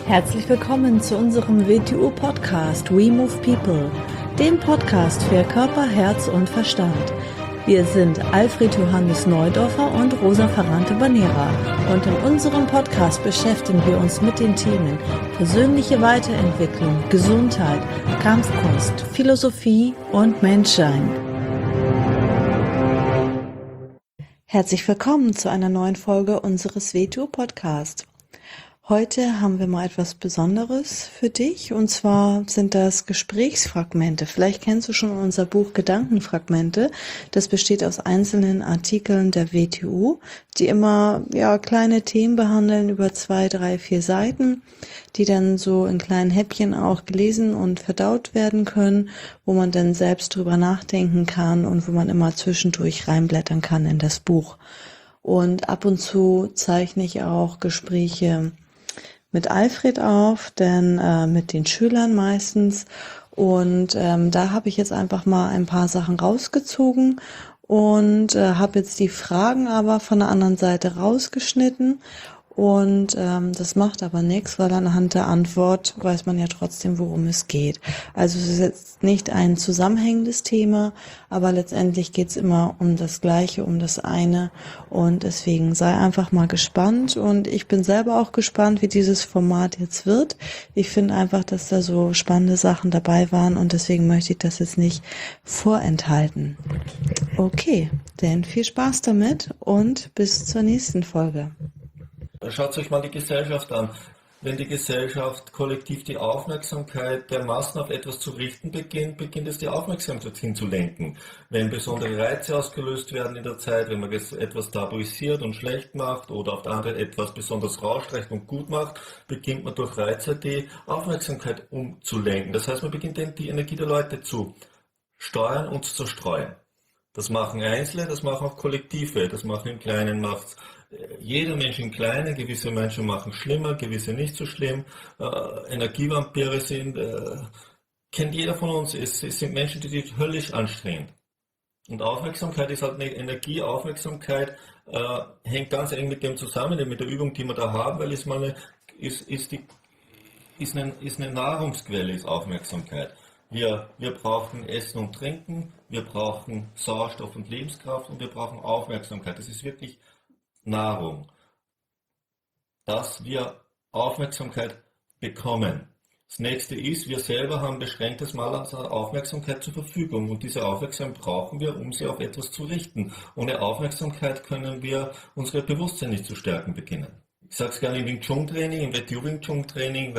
Herzlich willkommen zu unserem WTU-Podcast We Move People, dem Podcast für Körper, Herz und Verstand. Wir sind Alfred Johannes Neudorfer und Rosa Ferrante Banera und in unserem Podcast beschäftigen wir uns mit den Themen persönliche Weiterentwicklung, Gesundheit, Kampfkunst, Philosophie und Menschsein. Herzlich willkommen zu einer neuen Folge unseres WTU-Podcasts. Heute haben wir mal etwas Besonderes für dich, und zwar sind das Gesprächsfragmente. Vielleicht kennst du schon unser Buch Gedankenfragmente. Das besteht aus einzelnen Artikeln der WTU, die immer kleine Themen behandeln über 2, 3, 4 Seiten, die dann so in kleinen Häppchen auch gelesen und verdaut werden können, wo man dann selbst drüber nachdenken kann und wo man immer zwischendurch reinblättern kann in das Buch. Und ab und zu zeichne ich auch Gespräche mit Alfred auf, denn mit den Schülern meistens. Und da habe ich jetzt einfach mal ein paar Sachen rausgezogen und habe jetzt die Fragen aber von der anderen Seite rausgeschnitten. Und das macht aber nichts, weil anhand der Antwort weiß man ja trotzdem, worum es geht. Also es ist jetzt nicht ein zusammenhängendes Thema, aber letztendlich geht es immer um das Gleiche, um das eine. Und deswegen sei einfach mal gespannt. Und ich bin selber auch gespannt, wie dieses Format jetzt wird. Ich finde einfach, dass da so spannende Sachen dabei waren und deswegen möchte ich das jetzt nicht vorenthalten. Okay, dann viel Spaß damit und bis zur nächsten Folge. Schaut euch mal die Gesellschaft an. Wenn die Gesellschaft kollektiv die Aufmerksamkeit der Massen auf etwas zu richten beginnt, beginnt es die Aufmerksamkeit hinzulenken. Wenn besondere Reize ausgelöst werden in der Zeit, wenn man etwas tabuisiert und schlecht macht oder auf der anderen etwas besonders rausstreicht und gut macht, beginnt man durch Reize die Aufmerksamkeit umzulenken. Das heißt, man beginnt dann die Energie der Leute zu steuern und zu zerstreuen. Das machen Einzelne, das machen auch Kollektive, das machen im Kleinen, macht jeder Mensch im Kleinen, gewisse Menschen machen schlimmer, gewisse nicht so schlimm, Energievampire kennt jeder von uns, es sind Menschen, die sich höllisch anstrengen. Und Aufmerksamkeit ist halt eine Energie, Aufmerksamkeit hängt ganz eng mit dem zusammen, mit der Übung, die wir da haben, weil es mal ist eine Nahrungsquelle, ist Aufmerksamkeit. Wir brauchen Essen und Trinken, wir brauchen Sauerstoff und Lebenskraft und wir brauchen Aufmerksamkeit. Das ist wirklich Nahrung. Dass wir Aufmerksamkeit bekommen. Das nächste ist, wir selber haben beschränktes Maß an Aufmerksamkeit zur Verfügung und diese Aufmerksamkeit brauchen wir, um sie auf etwas zu richten. Ohne Aufmerksamkeit können wir unsere Bewusstsein nicht zu stärken beginnen. Ich sage es gerne im Wing Chun Training, im WTU Wing Chun Training,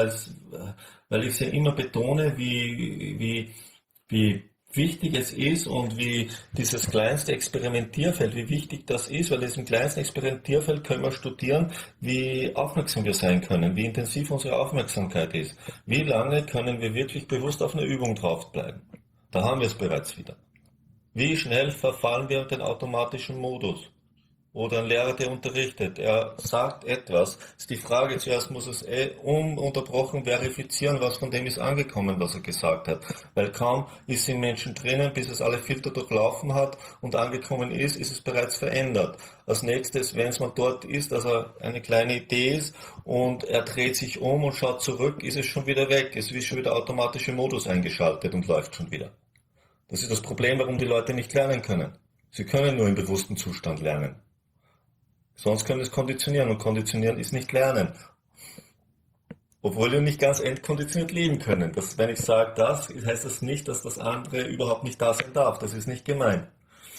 weil ich es ja immer betone, wie wichtig es ist und wie dieses kleinste Experimentierfeld, wie wichtig das ist, weil in diesem kleinsten Experimentierfeld können wir studieren, wie aufmerksam wir sein können, wie intensiv unsere Aufmerksamkeit ist. Wie lange können wir wirklich bewusst auf eine Übung draufbleiben? Da haben wir es bereits wieder. Wie schnell verfallen wir in den automatischen Modus? Oder ein Lehrer, der unterrichtet, er sagt etwas, ist die Frage, zuerst muss es ununterbrochen verifizieren, was von dem ist angekommen, was er gesagt hat. Weil kaum ist im Menschen drinnen, bis es alle Filter durchlaufen hat und angekommen ist es bereits verändert. Als nächstes, wenn es mal dort ist, dass er eine kleine Idee ist und er dreht sich um und schaut zurück, ist es schon wieder weg, es ist schon wieder der automatische Modus eingeschaltet und läuft schon wieder. Das ist das Problem, warum die Leute nicht lernen können. Sie können nur im bewussten Zustand lernen. Sonst können es konditionieren und konditionieren ist nicht lernen. Obwohl wir nicht ganz entkonditioniert leben können. Wenn ich sage das, heißt das nicht, dass das andere überhaupt nicht da sein darf. Das ist nicht gemein.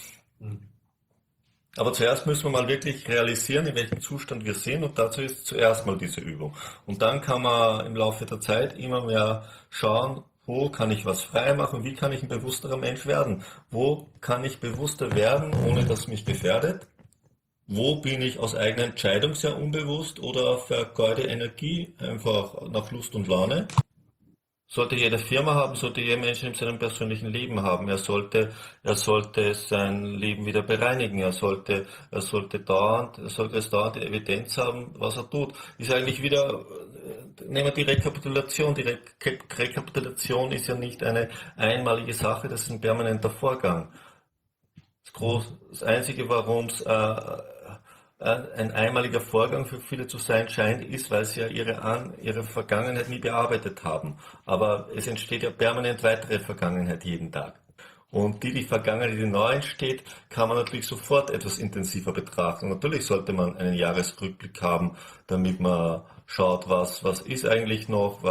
Aber zuerst müssen wir mal wirklich realisieren, in welchem Zustand wir sind und dazu ist zuerst mal diese Übung. Und dann kann man im Laufe der Zeit immer mehr schauen, wo kann ich was frei machen, wie kann ich ein bewussterer Mensch werden? Wo kann ich bewusster werden, ohne dass es mich gefährdet? Wo bin ich aus eigener Entscheidung sehr unbewusst oder vergeude Energie einfach nach Lust und Laune? Sollte jede Firma haben, sollte jeder Mensch in seinem persönlichen Leben haben. Er sollte sein Leben wieder bereinigen. Er sollte es dauernd die Evidenz haben, was er tut. Ist eigentlich wieder, nehmen wir die Rekapitulation. Die Rekapitulation ist ja nicht eine einmalige Sache, das ist ein permanenter Vorgang. Das Einzige, warum es ein einmaliger Vorgang für viele zu sein scheint, ist, weil sie ja ihre Vergangenheit nie bearbeitet haben. Aber es entsteht ja permanent weitere Vergangenheit jeden Tag. Und die Vergangenheit, die neu entsteht, kann man natürlich sofort etwas intensiver betrachten. Natürlich sollte man einen Jahresrückblick haben, damit man schaut, was ist eigentlich noch,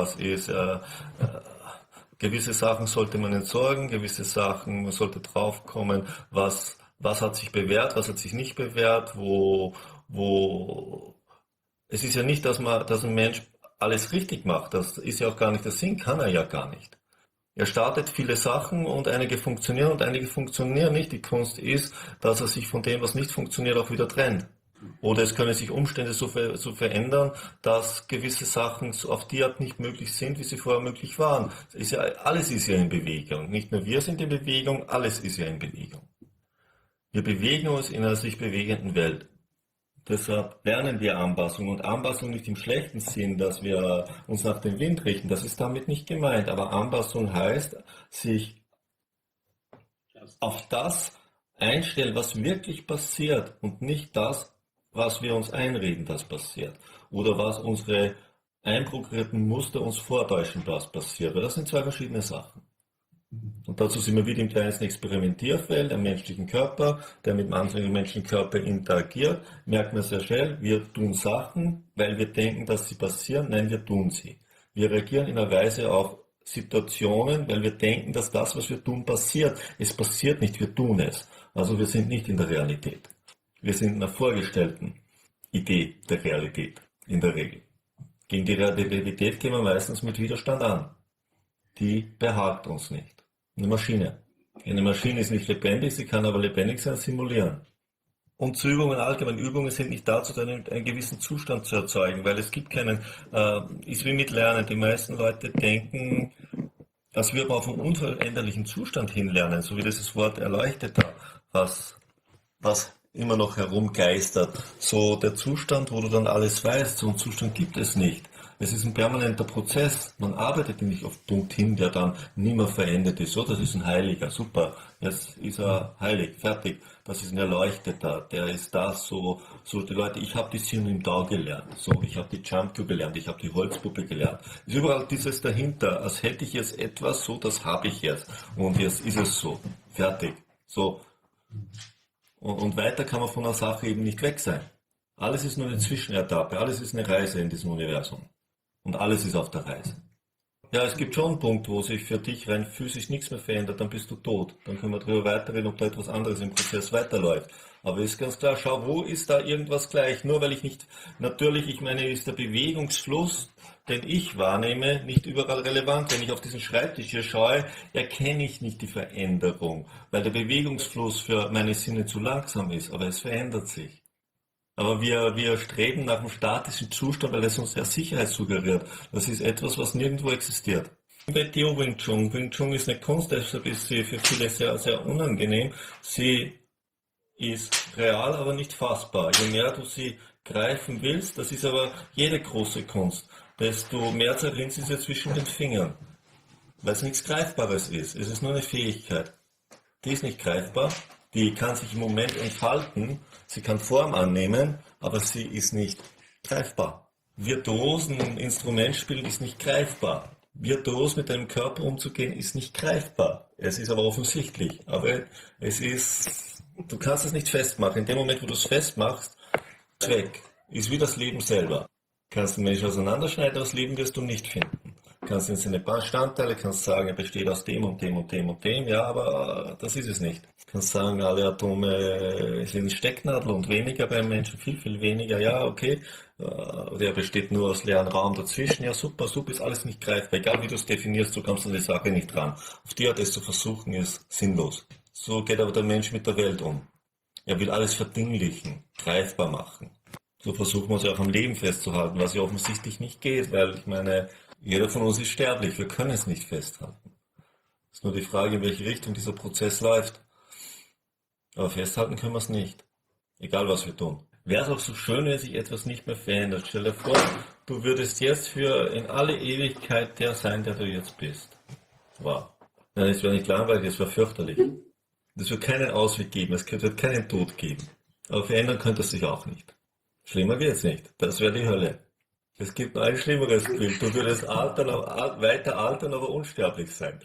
gewisse Sachen sollte man entsorgen, gewisse Sachen, man sollte draufkommen, was hat sich bewährt, was hat sich nicht bewährt, es ist ja nicht, dass ein Mensch alles richtig macht, das ist ja auch gar nicht der Sinn, kann er ja gar nicht. Er startet viele Sachen und einige funktionieren nicht. Die Kunst ist, dass er sich von dem, was nicht funktioniert, auch wieder trennt. Oder es können sich Umstände so verändern, dass gewisse Sachen auf die Art nicht möglich sind, wie sie vorher möglich waren. Alles ist ja in Bewegung. Nicht nur wir sind in Bewegung, alles ist ja in Bewegung. Wir bewegen uns in einer sich bewegenden Welt. Deshalb lernen wir Anpassung und Anpassung nicht im schlechten Sinn, dass wir uns nach dem Wind richten. Das ist damit nicht gemeint. Aber Anpassung heißt, sich auf das einstellen, was wirklich passiert und nicht das, was wir uns einreden, das passiert. Oder was unsere einprogrammierten Muster uns vortäuschen, das passiert. Weil das sind zwei verschiedene Sachen. Und dazu sind wir wieder im kleinsten Experimentierfeld, am menschlichen Körper, der mit dem anderen menschlichen Körper interagiert. Merkt man sehr schnell, wir tun Sachen, weil wir denken, dass sie passieren. Nein, wir tun sie. Wir reagieren in einer Weise auf Situationen, weil wir denken, dass das, was wir tun, passiert. Es passiert nicht, wir tun es. Also wir sind nicht in der Realität. Wir sind in einer vorgestellten Idee der Realität, in der Regel. Gegen die Realität gehen wir meistens mit Widerstand an. Die behagt uns nicht. Eine Maschine. Eine Maschine ist nicht lebendig, sie kann aber lebendig sein, simulieren. Und zu Übungen, allgemein Übungen sind nicht dazu, einen gewissen Zustand zu erzeugen, weil es gibt keinen, ist wie mit Lernen. Die meisten Leute denken, als würde man auf einen unveränderlichen Zustand hinlernen, so wie dieses Wort Erleuchteter, was immer noch herumgeistert. So der Zustand, wo du dann alles weißt, so einen Zustand gibt es nicht. Es ist ein permanenter Prozess. Man arbeitet nicht auf Punkt hin, der dann nimmer verendet ist. So, das ist ein Heiliger, super. Jetzt ist er heilig, fertig. Das ist ein Erleuchteter, der ist das, so die Leute, ich habe die Sin im Tao gelernt. So, ich habe die Chamkyu gelernt, ich habe die Holzpuppe gelernt. Es ist überall dieses dahinter, als hätte ich jetzt etwas, so, das habe ich jetzt. Und jetzt ist es so, fertig. So. Und weiter kann man von einer Sache eben nicht weg sein. Alles ist nur eine Zwischenetappe, alles ist eine Reise in diesem Universum. Und alles ist auf der Reise. Ja, es gibt schon einen Punkt, wo sich für dich rein physisch nichts mehr verändert, dann bist du tot. Dann können wir darüber weiterreden, ob da etwas anderes im Prozess weiterläuft. Aber ist ganz klar, schau, wo ist da irgendwas gleich? Nur weil ich nicht, natürlich, ich meine, ist der Bewegungsfluss, den ich wahrnehme, nicht überall relevant. Wenn ich auf diesen Schreibtisch hier schaue, erkenne ich nicht die Veränderung, weil der Bewegungsfluss für meine Sinne zu langsam ist, aber es verändert sich. Aber wir streben nach einem statischen Zustand, weil es uns ja Sicherheit suggeriert. Das ist etwas, was nirgendwo existiert. WTO Wing Chun. Wing Chun ist eine Kunst, deshalb ist sie für viele sehr, sehr unangenehm. Sie ist real, aber nicht fassbar. Je mehr du sie greifen willst, das ist aber jede große Kunst, desto mehr zerrinnt sie sich zwischen den Fingern. Weil es nichts Greifbares ist. Es ist nur eine Fähigkeit. Die ist nicht greifbar. Die kann sich im Moment entfalten, sie kann Form annehmen, aber sie ist nicht greifbar. Virtuos ein Instrument spielen ist nicht greifbar. Virtuos mit deinem Körper umzugehen ist nicht greifbar. Es ist aber offensichtlich. Aber du kannst es nicht festmachen. In dem Moment, wo du es festmachst, ist es weg. Ist wie das Leben selber. Kannst den Menschen auseinanderschneiden, das Leben wirst du nicht finden. Kannst in seine Bestandteile, kannst sagen, er besteht aus dem und dem und dem und dem, ja, aber das ist es nicht. Kannst sagen, alle Atome sind Stecknadel und weniger beim Menschen, viel, viel weniger, ja, okay. Der besteht nur aus leeren Raum dazwischen, ja, super, ist alles nicht greifbar. Egal wie du es definierst, so kommst du an die Sache nicht ran. Auf die Art, es zu versuchen, ist sinnlos. So geht aber der Mensch mit der Welt um. Er will alles verdinglichen, greifbar machen. So versuchen wir es ja auch am Leben festzuhalten, was ja offensichtlich nicht geht, weil ich meine, jeder von uns ist sterblich, wir können es nicht festhalten. Es ist nur die Frage, in welche Richtung dieser Prozess läuft. Aber festhalten können wir es nicht. Egal was wir tun. Wäre es auch so schön, wenn sich etwas nicht mehr verändert. Stell dir vor, du würdest jetzt für in alle Ewigkeit der sein, der du jetzt bist. Wow. Nein, es wäre nicht langweilig, es wäre fürchterlich. Es wird keinen Ausweg geben, es wird keinen Tod geben. Aber verändern könnte es sich auch nicht. Schlimmer geht's nicht. Das wäre die Hölle. Es gibt noch ein schlimmeres Bild. Du würdest weiter altern, aber unsterblich sein.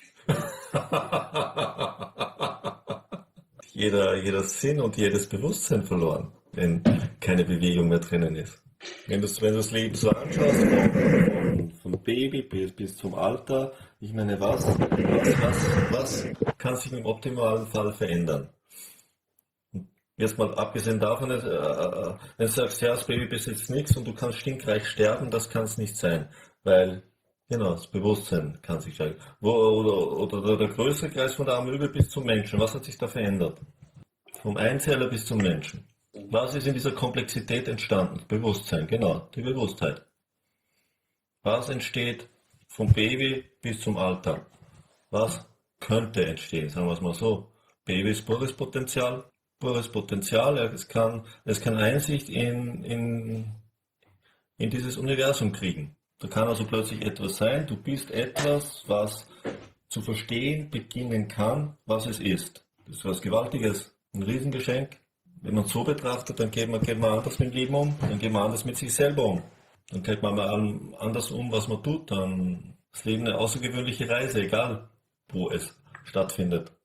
Jeder Sinn und jedes Bewusstsein verloren, wenn keine Bewegung mehr drinnen ist. Wenn du das Leben so anschaust, vom Baby bis zum Alter, ich meine, was kann sich im optimalen Fall verändern? Jetzt mal abgesehen davon, wenn du sagst, ja, das Baby besitzt nichts und du kannst stinkreich sterben, das kann es nicht sein, weil, genau, das Bewusstsein kann sich steigern. Oder der größere Kreis von der Amöbe bis zum Menschen, was hat sich da verändert? Vom Einzeller bis zum Menschen. Was ist in dieser Komplexität entstanden? Bewusstsein, genau, die Bewusstheit. Was entsteht vom Baby bis zum Alter? Was könnte entstehen, sagen wir es mal so. Baby ist pures Potenzial, es kann Einsicht in dieses Universum kriegen. Da kann also plötzlich etwas sein, du bist etwas, was zu verstehen beginnen kann, was es ist. Das ist was Gewaltiges, ein Riesengeschenk. Wenn man es so betrachtet, dann geht man anders mit dem Leben um, dann geht man anders mit sich selber um. Dann geht man mal anders um, was man tut, dann ist das Leben eine außergewöhnliche Reise, egal wo es stattfindet.